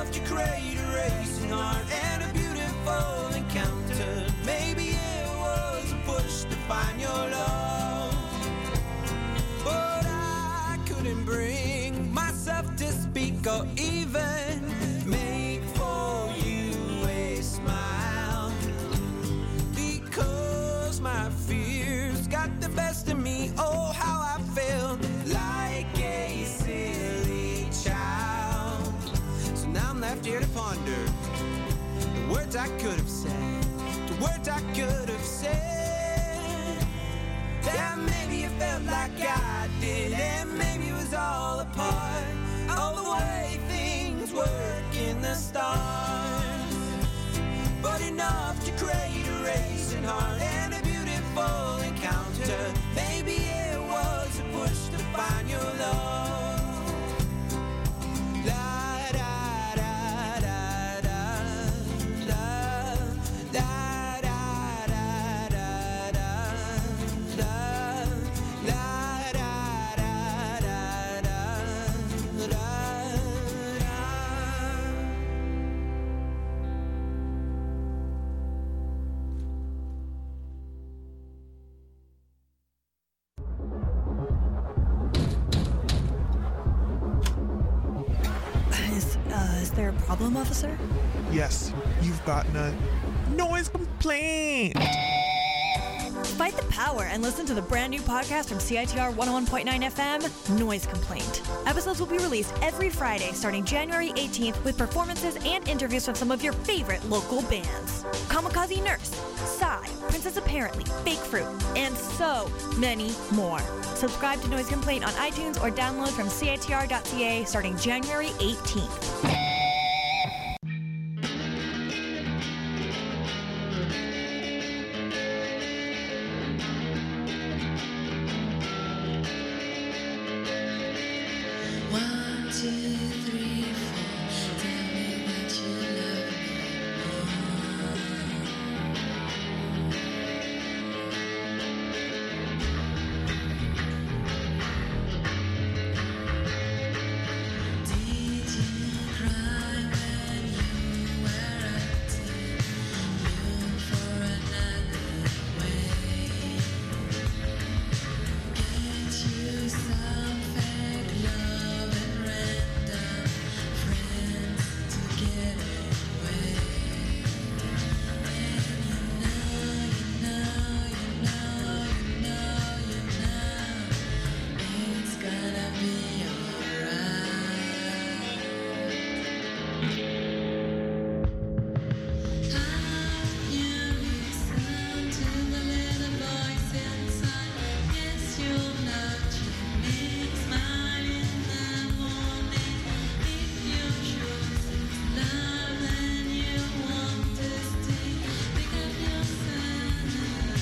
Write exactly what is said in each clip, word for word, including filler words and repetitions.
enough to create a racing heart and a beautiful encounter. Maybe it was a push to find your love, but I couldn't bring myself to speak or even make for you a smile, because my fears got the best of me. Oh, how I felt like a silly child. So now I'm left here to ponder the words I could have said, the words I could have said. That maybe it felt like I did, and maybe it was all a part of the way things work in the stars. But enough to create a racing heart and a beautiful encounter. Maybe it was a push to find your love. La da da da da da da da da da da da la da da da da da. Is, uh, is there a problem, officer? Yes, you've gotten a noise complaint. Fight the power and listen to the brand new podcast from C I T R one oh one point nine F M, Noise Complaint. Episodes will be released every Friday starting January eighteenth with performances and interviews from some of your favorite local bands. Kamikaze Nurse, Psy, Princess Apparently, Fake Fruit, and so many more. Subscribe to Noise Complaint on iTunes or download from C I T R dot C A starting January eighteenth. One, two, three, four. Tell me that you love me. Did you cry when you were acting? Look for another way. Get you some fake love and random friends to get away. And you know, you know, you know, you know, you know, it's gonna be alright. Have you listened to the little voice inside? Yes, you'll not make smile in the morning. If you choose love and you want to stay, pick up yourself.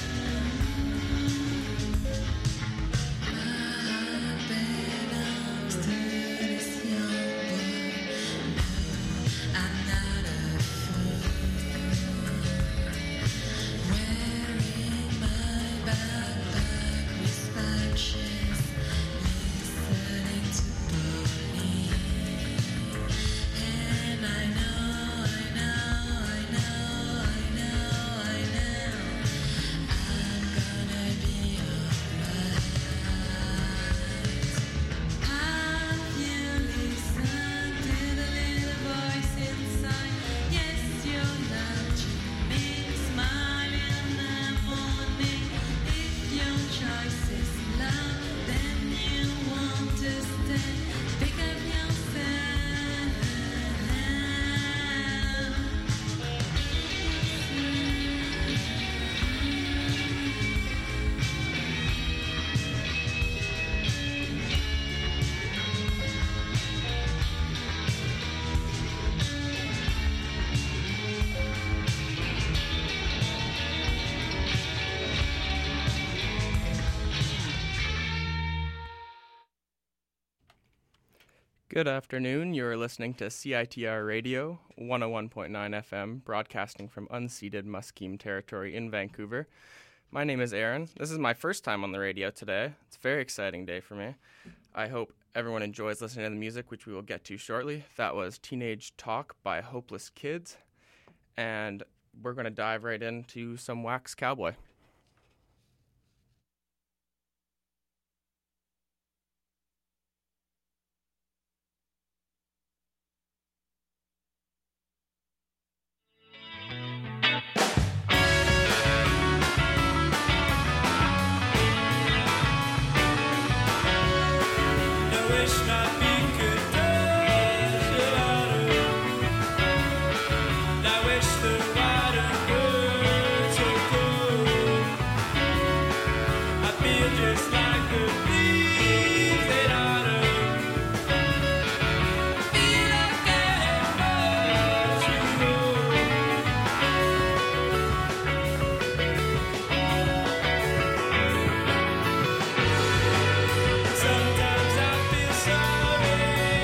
My heart belongs to this young boy. No, I'm not a fool. Wearing my backpack with patches, listening to Bonnie. And I know, I know, I know, I know, I know, I'm gonna be alright. Have you listened to the little voice inside? Yes, you're not dreaming, smile in the morning. If your choice is love, then you want to stay. Pick up yourself. Good afternoon. You're listening to C I T R Radio, one oh one point nine F M, broadcasting from unceded Musqueam territory in Vancouver. My name is Aaron. This is my first time on the radio today. It's a very exciting day for me. I hope everyone enjoys listening to the music, which we will get to shortly. That was Teenage Talk by Hopeless Kids. And we're going to dive right into some Wax Cowboy. Sometimes I feel sorry.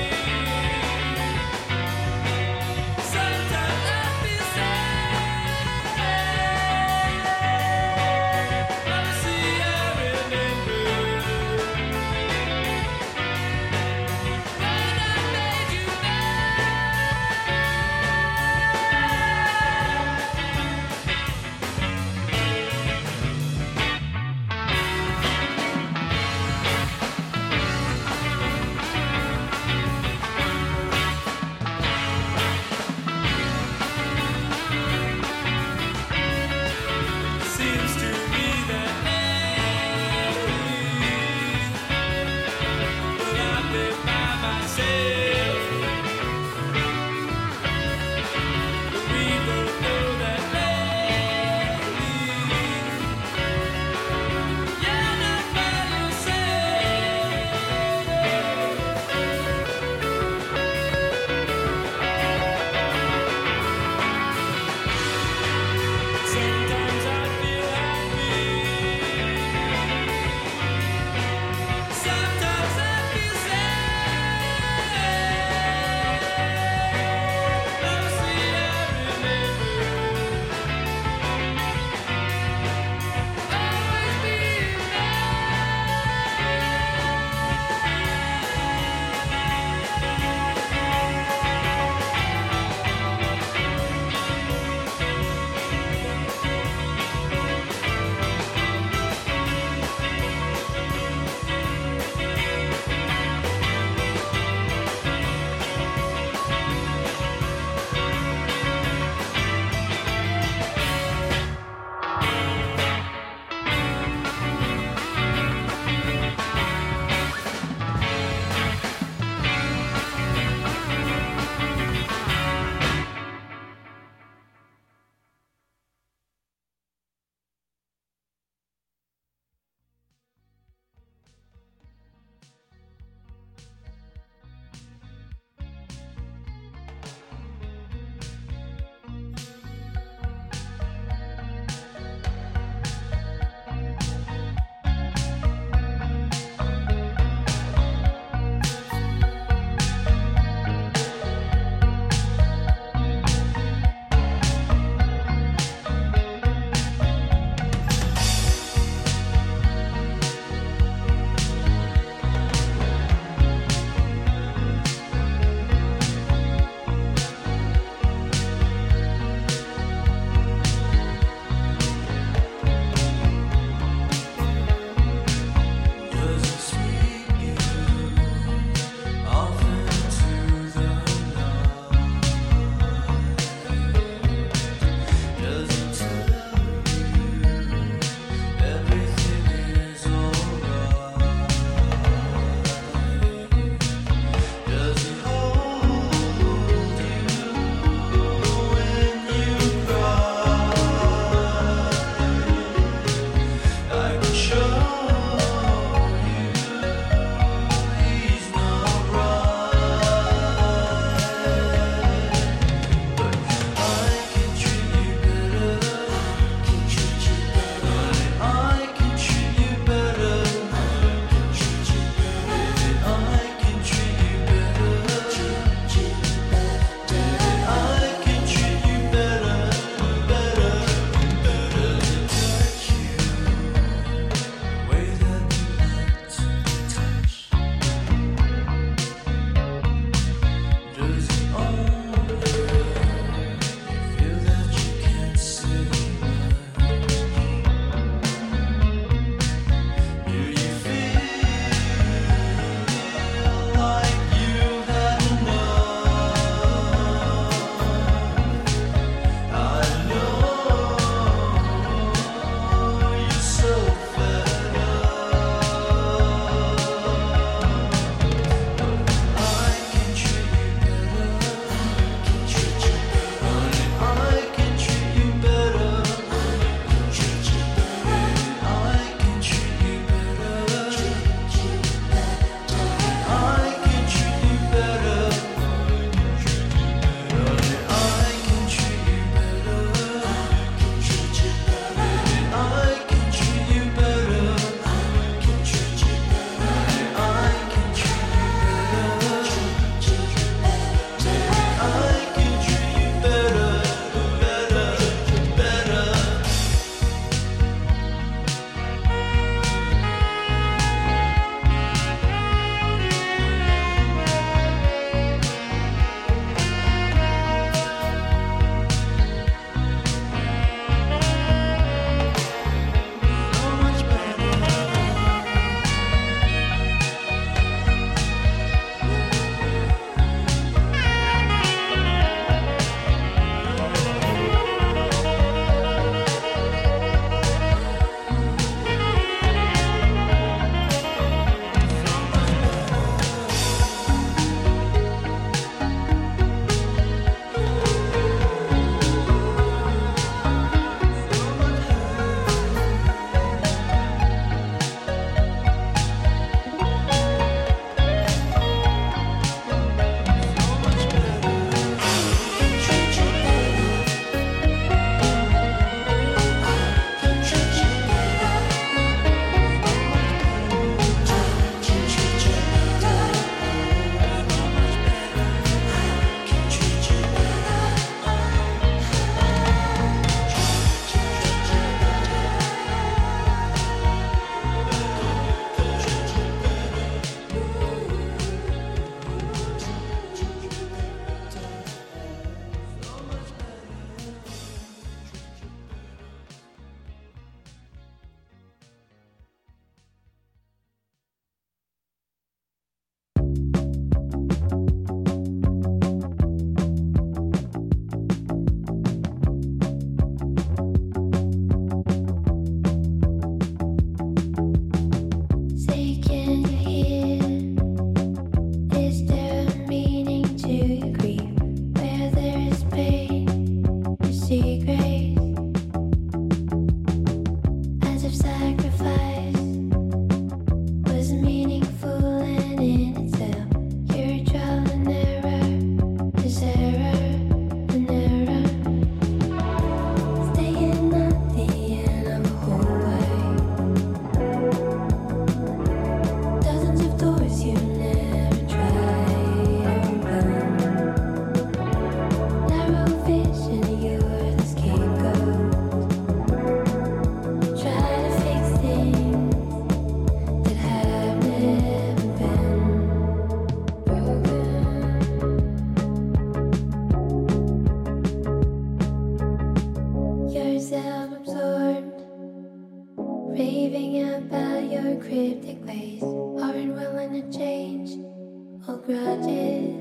cryptic ways aren't willing to change old grudges.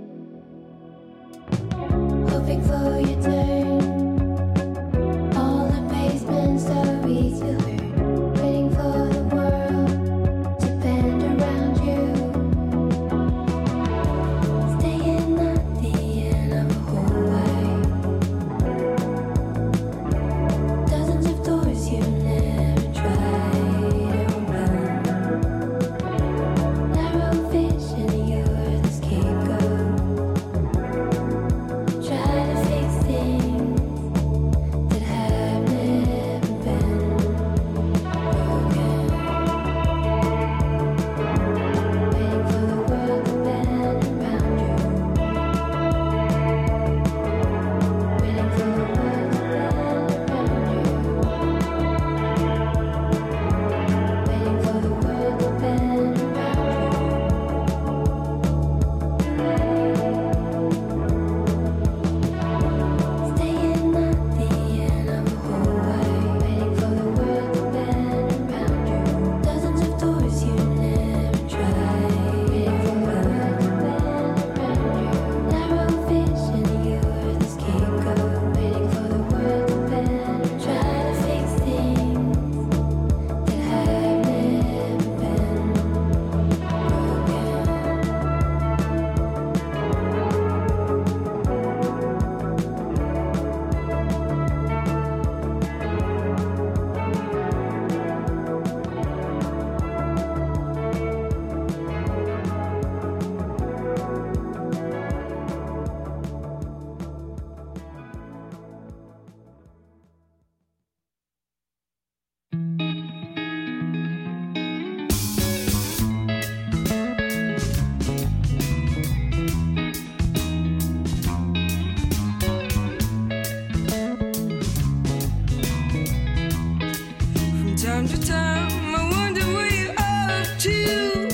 Hoping for your turn, all the basement stories you heard, waiting for the world to bend around you. Staying at the end of a hallway, dozens of doors you never tried to open. Narrow vision, you're the scapegoat. Try to fix things that have never been broken. Waiting for the world to bend around you. Waiting for the world to bend around you. Waiting for the world to bend around you. Staying at the end of a hallway, waiting for the world to bend around you. Dozens of doors you never tried, waiting for the world to bend around you. Narrow vision, you're the scapegoat, waiting for the world to bend. Try to fix things that have never been From time to time, I wonder what you're up to.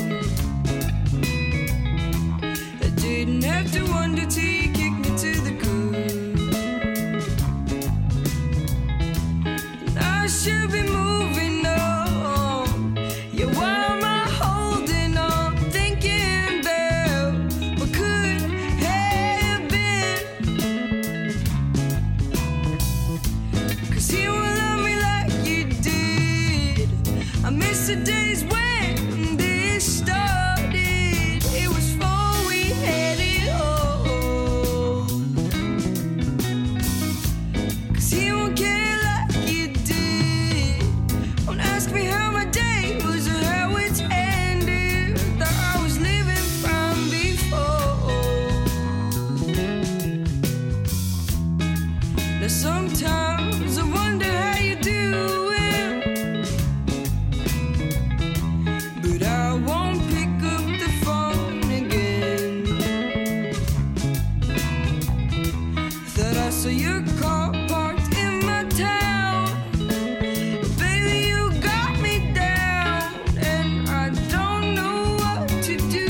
I didn't have to wonder till you kicked me to the curb. And I should be moving on. Yeah, why am I holding on? Thinking about what could have been. 'Cause you will love me like you did. I miss the days when this started. It was before we had it all. 'Cause you won't care like you did. Don't ask me how my day was or how it's ended. That I was living from before. Now sometimes I wonder how you do it, but I won't pick up the phone again. Thought I saw your car parked in my town. Baby, you got me down, and I don't know what to do.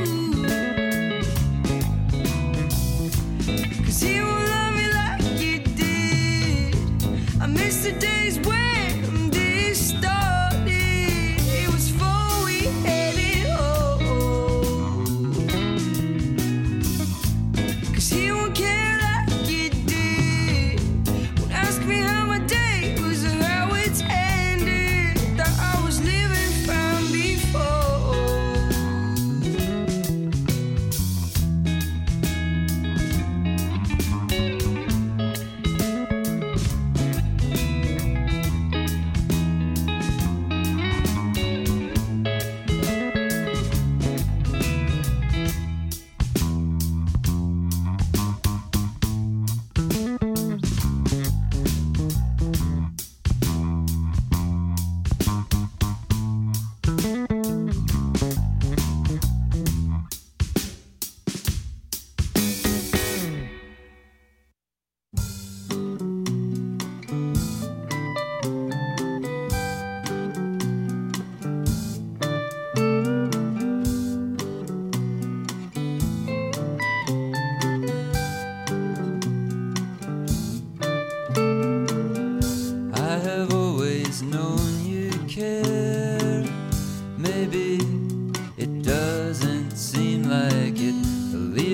'Cause you won't love me like you did. I miss the days when this started. It was before we had it all. 'Cause he won't care like you did. Won't ask me how my day was or how it's ended. That I was living from before.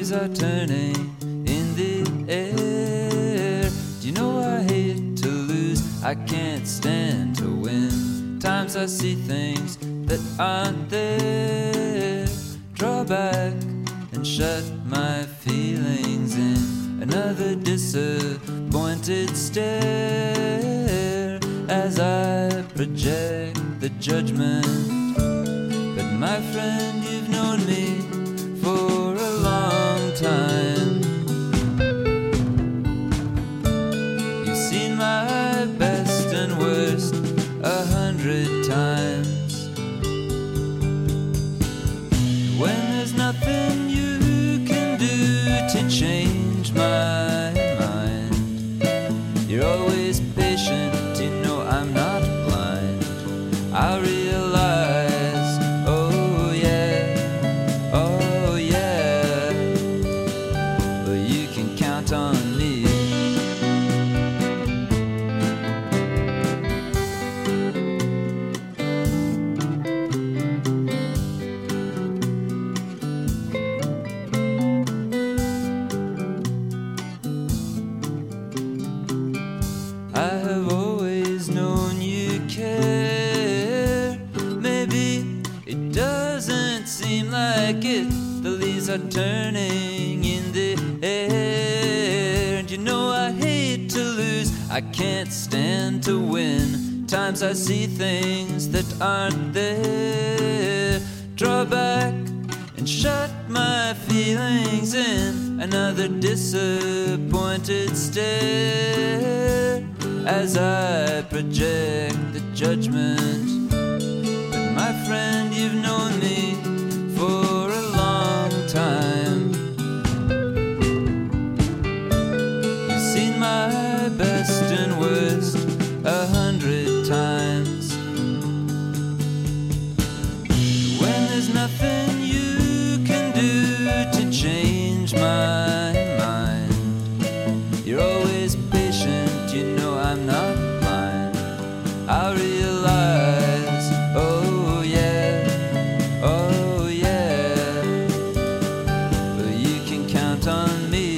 leaves are turning in the air. Do you know I hate to lose? I can't stand to win. Times I see things that aren't there. Draw back and shut my feelings in. Another disappointed stare as I project the judgment. But my friend, you've known me for a long time. You've seen my best and worst a hundred times. When there's nothing you can do to change my mind, you're always patient, you know I'm not blind. I realize, oh yeah, oh yeah, but you can count on me. I have always known you care. Maybe it doesn't seem like it. The leaves are turning in the air. And you know I hate to lose. I can't stand to win. Times I see things that aren't there. Draw back and shut my feelings in. Another disappointed stare as I project the judgment. But my friend, you've known me for a long time. You've seen my best and worst a hundred times. When there's nothing you can do to change my mind, you're always patient, you know I'm not blind. I realize, oh yeah, oh yeah, but you can count on me.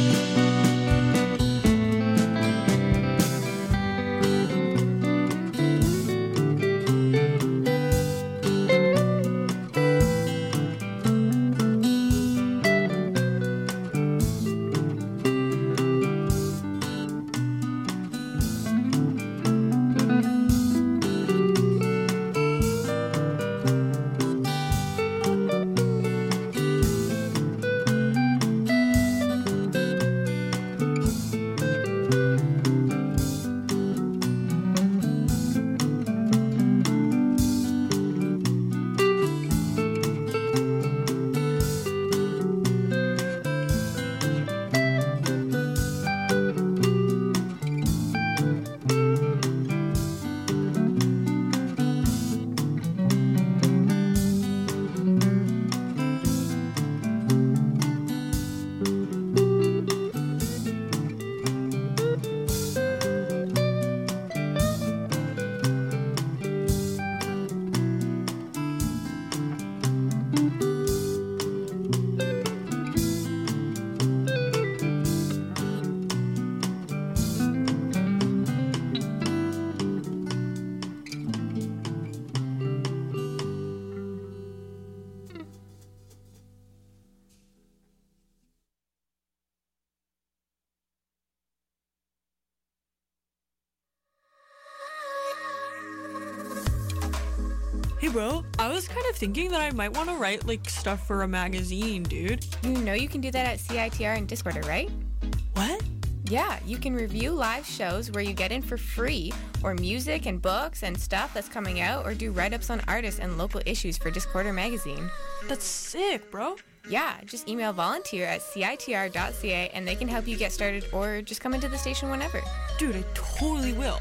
Hey bro, I was kind of thinking that I might want to write like stuff for a magazine, dude. You know you can do that at C I T R and Discorder, right? What? Yeah, you can review live shows where you get in for free, or music and books and stuff that's coming out, or do write-ups on artists and local issues for Discorder magazine. That's sick, bro. Yeah, just email volunteer at C I T R dot C A and they can help you get started, or just come into the station whenever. Dude, I totally will.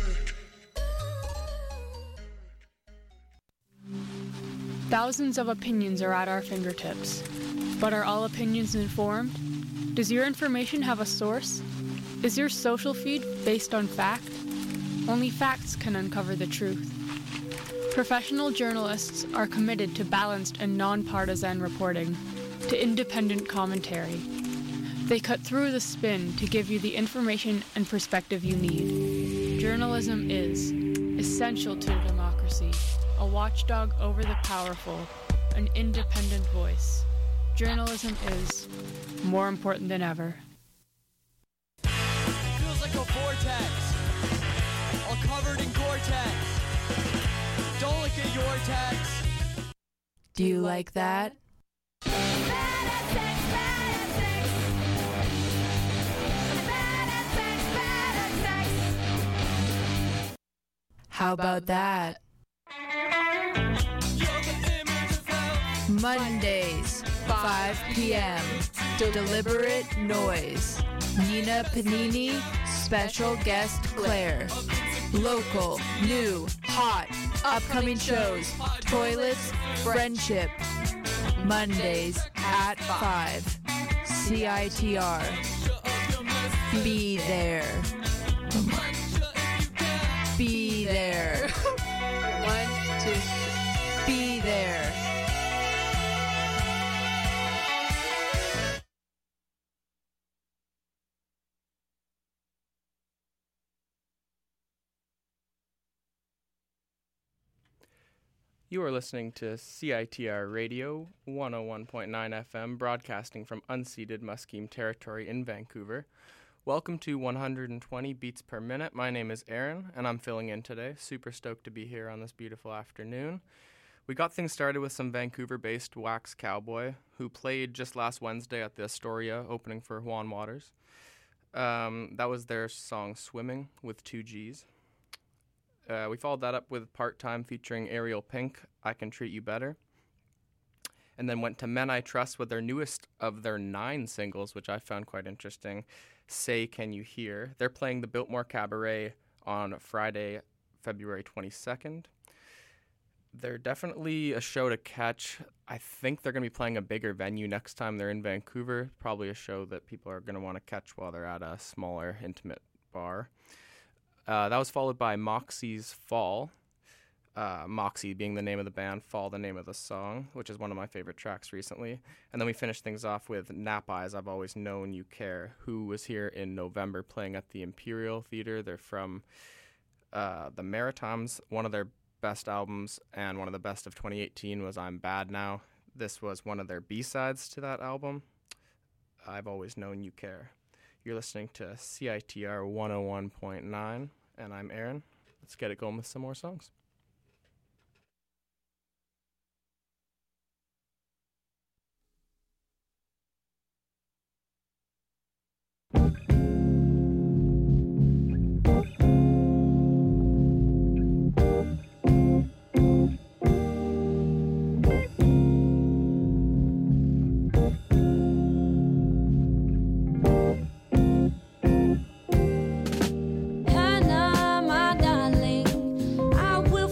Thousands of opinions are at our fingertips. But are all opinions informed? Does your information have a source? Is your social feed based on fact? Only facts can uncover the truth. Professional journalists are committed to balanced and nonpartisan reporting. to independent commentary. They cut through the spin to give you the information and perspective you need. Journalism is essential to democracy, a watchdog over the powerful, an independent voice. Journalism is more important than ever. Feels like a vortex, all covered in Gore-Tex. Don't look at your text. Do you like that? How about that? Mondays, five p.m. Deliberate Noise. Nina Panini, special guest Claire. Local, new, hot, upcoming shows, toilets, friendship. Mondays at five. C I T R. Be there. Be there. One, two, be there. You are listening to C I T R Radio, one oh one point nine F M, broadcasting from unceded Musqueam territory in Vancouver. Welcome to one hundred twenty Beats Per Minute. My name is Aaron, and I'm filling in today. Super stoked to be here on this beautiful afternoon. We got things started with some Vancouver-based Wax Cowboy, who played just last Wednesday at the Astoria, opening for Juan Waters. Um, that was their song Swimming with two G's. Uh, we followed that up with Part-Time featuring Ariel Pink, I Can Treat You Better. And then went to Men I Trust with their newest of their nine singles, which I found quite interesting, Say Can You Hear. They're playing the Biltmore Cabaret on Friday, February twenty-second. They're definitely a show to catch. I think they're going to be playing a bigger venue next time they're in Vancouver. Probably a show that people are going to want to catch while they're at a smaller, intimate bar. Uh, that was followed by Moxie's Fall. Uh, Moxie being the name of the band, Fall the name of the song, which is one of my favorite tracks recently. And then we finished things off with Nap Eyes, I've Always Known You Care, who was here in November playing at the Imperial Theater. They're from uh, the Maritimes. One of their best albums and one of the best of twenty eighteen was I'm Bad Now. This was one of their B-sides to that album, I've Always Known You Care. You're listening to C I T R one oh one point nine, and I'm Aaron. Let's get it going with some more songs. Hannah, my darling, I will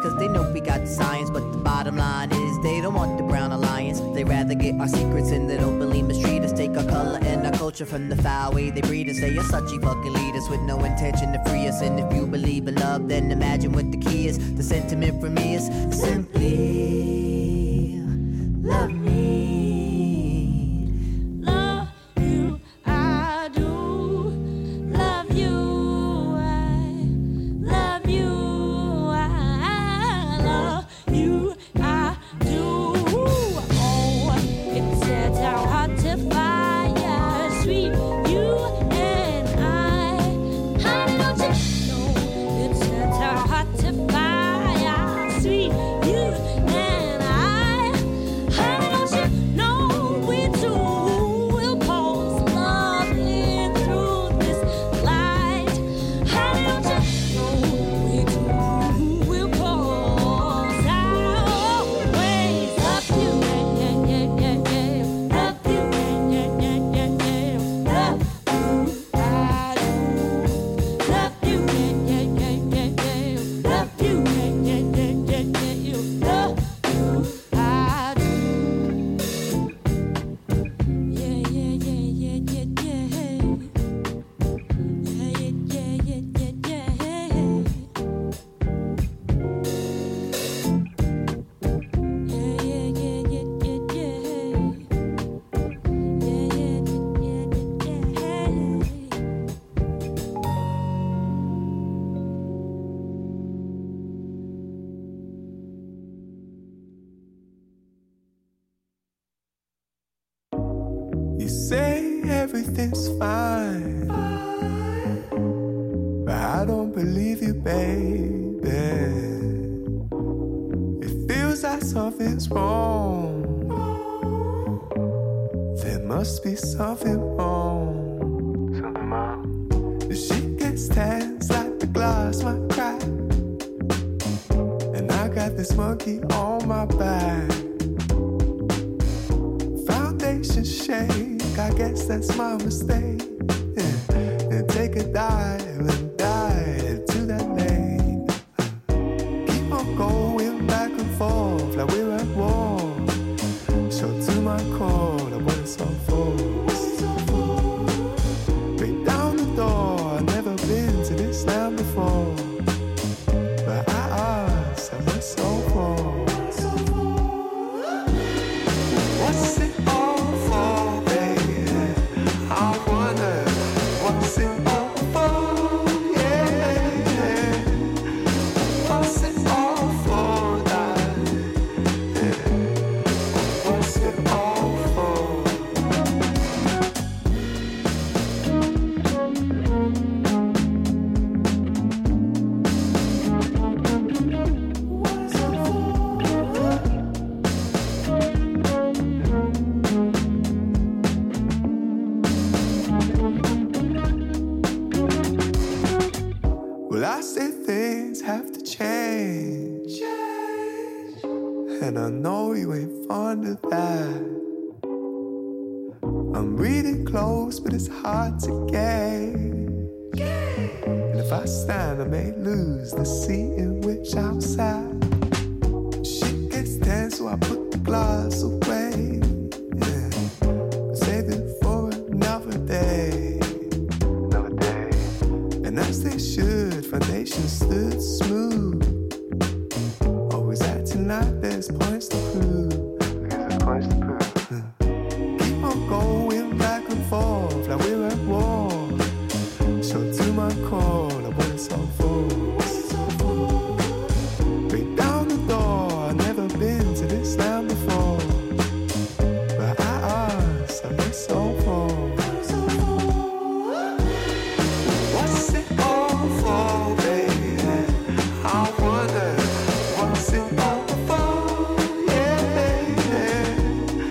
cause they know we got the science. But the bottom line is they don't want the brown alliance. They rather get our secrets and they don't believe mistreat us. Take our color and our culture from the foul way they breed us. They are such a fucking leaders with no intention to free us. And if you believe in love, then imagine what the key is. The sentiment from me is simply love me. Love you, I do. Love you, I love you. I love you, I do. Oh, it sets our heart to fire, sweet you and I. Honey, don't you know it sets our heart to fire, sweet you and I. Honey, don't you know we two will pause love in through this light? Honey, don't you know we two will pause always love you, yeah, yeah, yeah, yeah, love you, yeah, yeah, yeah, yeah, love you, I do. Love you, yeah, yeah, yeah, yeah, yeah, love you, yeah, yeah, yeah, yeah, yeah, love you, I do. Yeah, yeah, yeah, yeah, yeah, yeah. Yeah, yeah, yeah, yeah, yeah, yeah. Yeah, yeah, yeah, yeah, yeah, yeah. Yeah, yeah, yeah, yeah, yeah. You say everything's fine, but I don't believe you, baby. It feels like something's wrong. There must be something wrong. Something wrong. The shit gets tense like the glass might crack, and I got this monkey on my back. Foundation shake, I guess that's my mistake. Yeah. And take a dive and dive into that lake. Keep on going back and forth like we're at war. So to my core, like what it's all for. Break down the door, I've never been to this land before. But I ask, I'm so for. What's it all for, baby? I wonder, what's it all for? Yeah. What's it all for, darling? Yeah. What's it all for? What's it for? Well, I say things have to change, and I know you ain't fond of that. I'm reading close, but it's hard to gauge. And if I stand, I may lose the seat in which I'm sat. Shit gets tense, so I put the glass away. Yeah. Save it for another day. Another day. And as they should, foundation stood smooth. Always acting like there's points to prove. There's points to prove. Keep on going back and forth like we're at war. So to my core, like what it's all for. Break down the door, I've never been to this land before. But I ask, I'm so for. What's it all for, baby? I wonder, what's it all for? Yeah.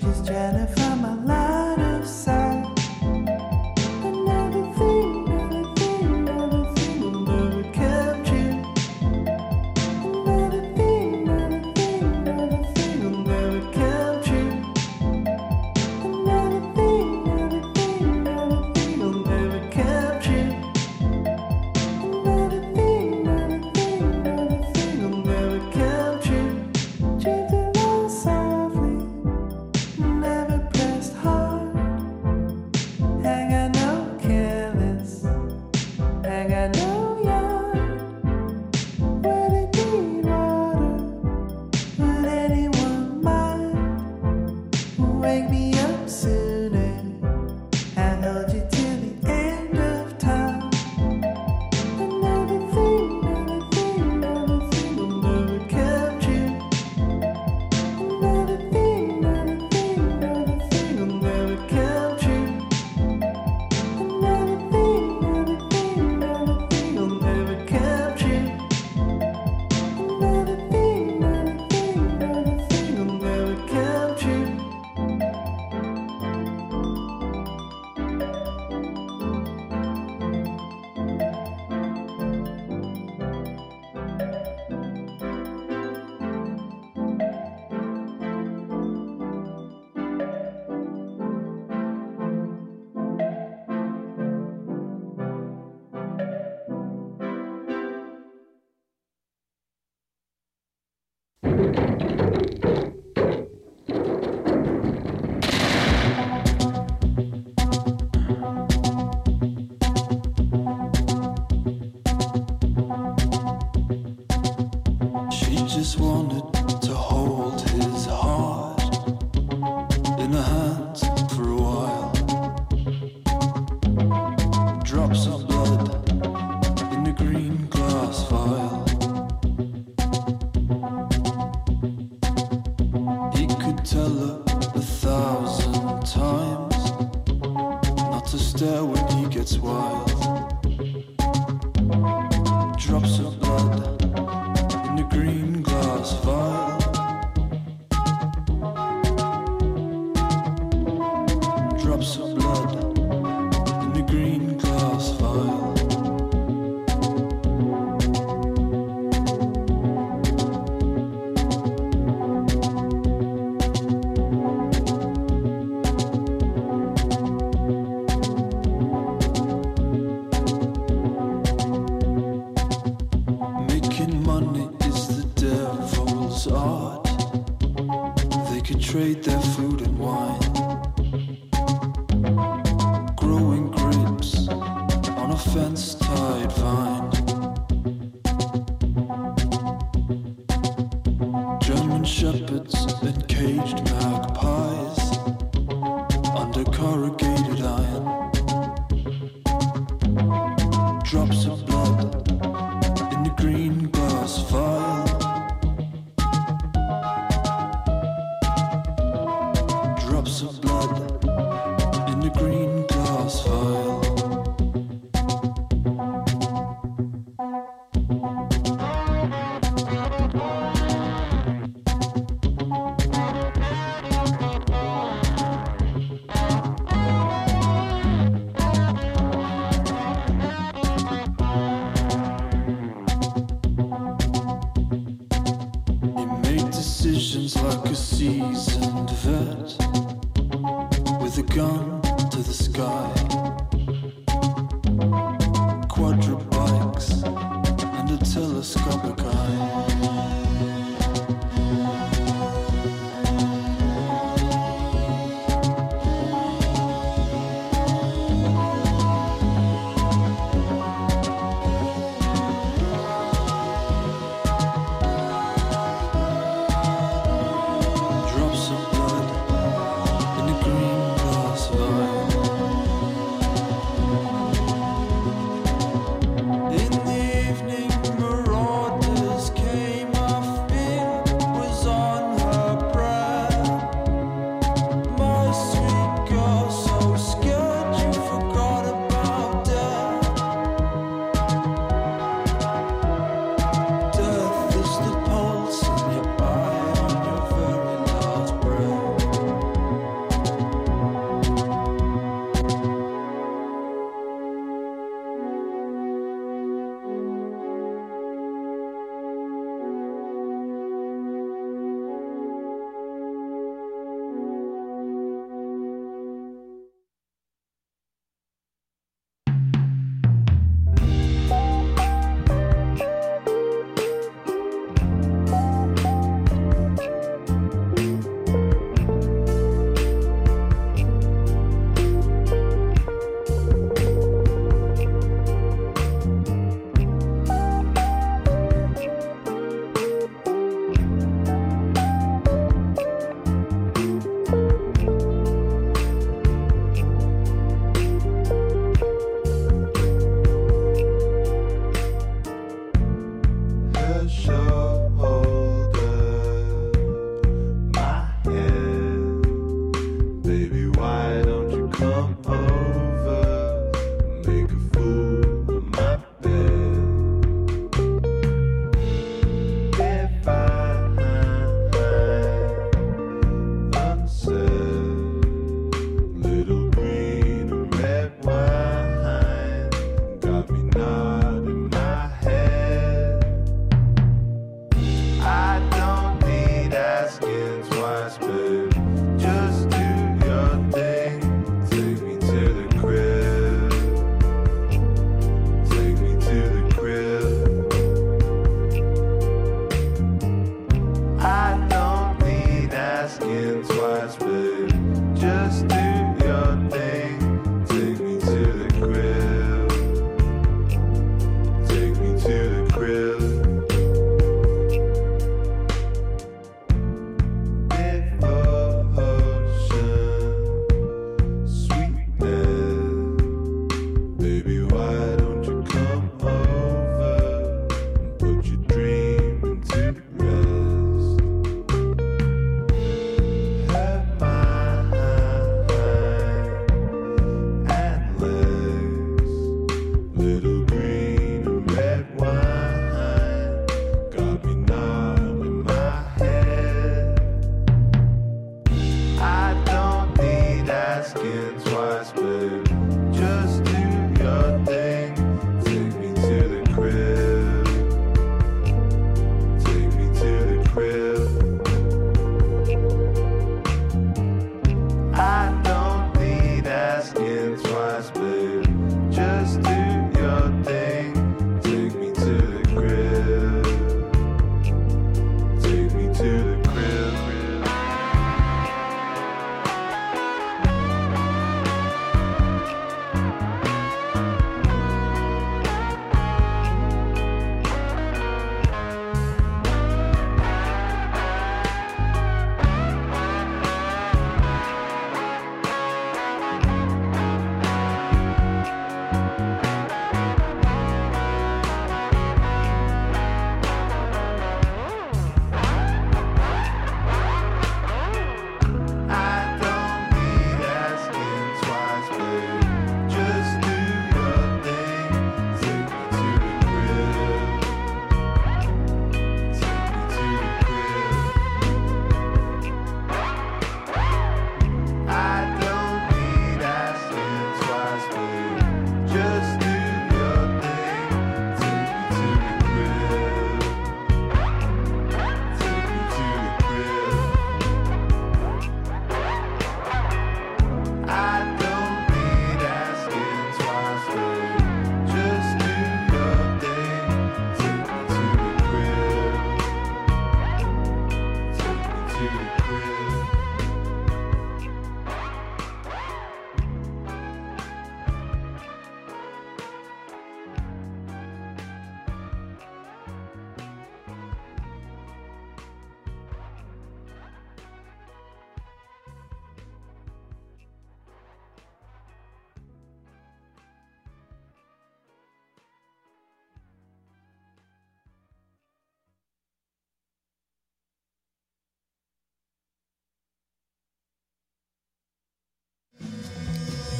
just trying to find my line of sight. Another thing, another thing, another thing will never come true. Another thing, another thing, another thing will never come true. Another thing, another thing, another thing will never come true. Another thing, another thing, another thing will never come true. Drifting on softly, never pressed hard. Ain't got no careless, ain't got no yard. Where the deep water, would anyone mind? Wake me up sooner and hold you till the end of time. Another thing, another thing, another thing will never come true. Another thing, another thing, another thing will never come true. Another thing, another thing, another thing will never come true. Another thing, another thing, another thing will never come true. She just wanted to hold his heart in her hands for a while. Drops of blood in the green glass vial. He could tell her a thousand times not to stare when he gets wild. Drops of blood in the green glass vial. Drops of blood in the green glass vial. Making money is the devil's art. They could trade their food and wine. Growing grapes on a fence-tied vine. German shepherds and caged magpies under corrugated iron. Drops of blood in the green glass vial. Drops of blood in the green glass vial. He made decisions like a seasoned vet, with a gun to the sky. Quadra bikes and a telescopic eye. Drops of blood in the green glass vial. In the evening, marauders came. A fear was on her breath. My sweet girl, so scared you forgot about death. Death is the pulse in your eye on your very last breath.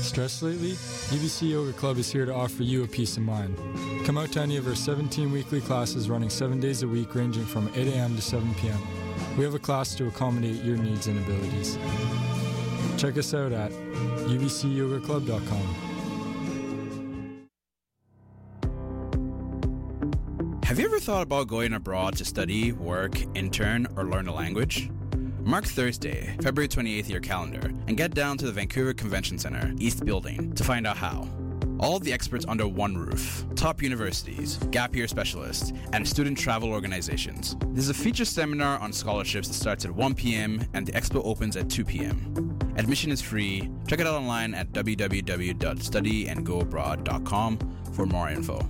Stressed lately? U B C Yoga Club is here to offer you a peace of mind. Come out to any of our seventeen weekly classes running seven days a week ranging from eight a.m. to seven p.m. We have a class to accommodate your needs and abilities. Check us out at u b c yoga club dot com. Have you ever thought about going abroad to study, work, intern, or learn a language? Mark Thursday, February twenty-eighth in your calendar and get down to the Vancouver Convention Centre, East Building, to find out how. All of the experts under one roof, top universities, gap year specialists, and student travel organizations. There's a feature seminar on scholarships that starts at one p.m. and the expo opens at two p.m. Admission is free. Check it out online at w w w dot study and go abroad dot com for more info.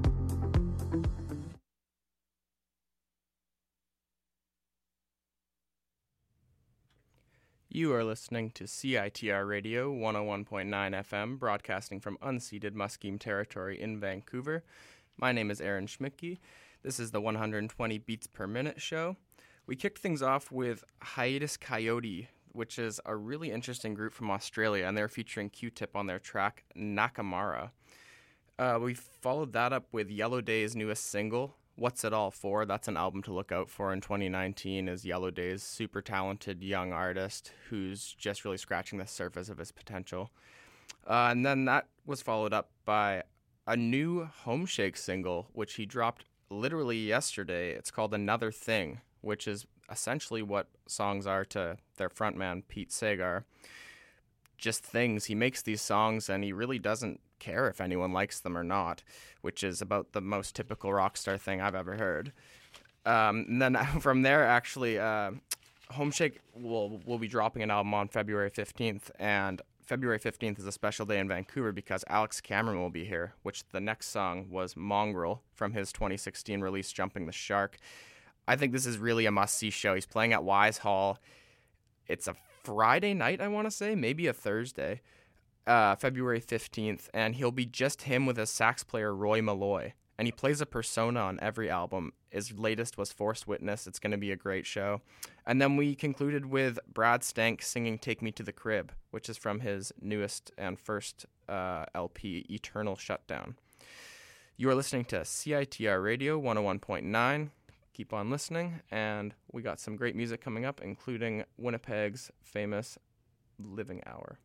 You are listening to C I T R Radio one oh one point nine F M, broadcasting from unceded Musqueam territory in Vancouver. My name is Aaron Schmidtke. This is the one hundred twenty Beats Per Minute show. We kicked things off with Hiatus Coyote, which is a really interesting group from Australia, and they're featuring Q-Tip on their track Nakamara. Uh, we followed that up with Yellow Day's newest single, What's It All For? That's an album to look out for in twenty nineteen, is Yellow Day's super talented young artist who's just really scratching the surface of his potential. Uh, and then that was followed up by a new Homeshake single, which he dropped literally yesterday. It's called Another Thing, which is essentially what songs are to their frontman, Pete Segar. Just things. He makes these songs and he really doesn't care if anyone likes them or not, which is about the most typical rock star thing I've ever heard. Um, and then from there, actually, uh, Homeshake will will be dropping an album on February fifteenth, and February fifteenth is a special day in Vancouver because Alex Cameron will be here, which the next song was Mongrel from his twenty sixteen release, Jumping the Shark. I think this is really a must-see show. He's playing at Wise Hall. It's a Friday night, I want to say, maybe a Thursday. Uh, February fifteenth, and he'll be just him with his sax player Roy Malloy, and he plays a persona on every album. His latest was Forced Witness. It's going to be a great show. And then we concluded with Brad Stank singing Take Me to the Crib, which is from his newest and first uh, L P, Eternal Shutdown. You are listening to C I T R Radio one oh one point nine. Keep on listening, and we got some great music coming up, including Winnipeg's famous Living Hour.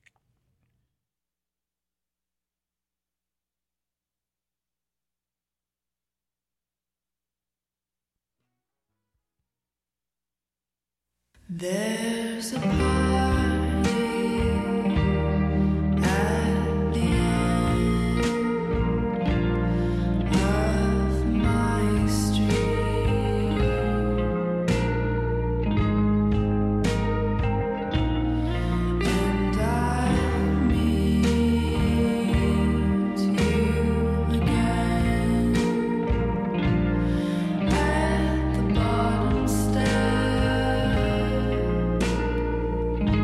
There's a party at the end of my street, and I'll meet you again at the bottom step.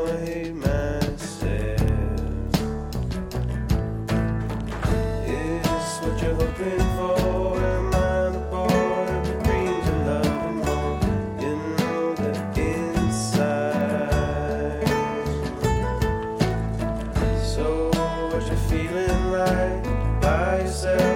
hate myself. Is what you're hoping for? Am I the boy who brings you love and more? You know the inside. So what you feeling like by yourself?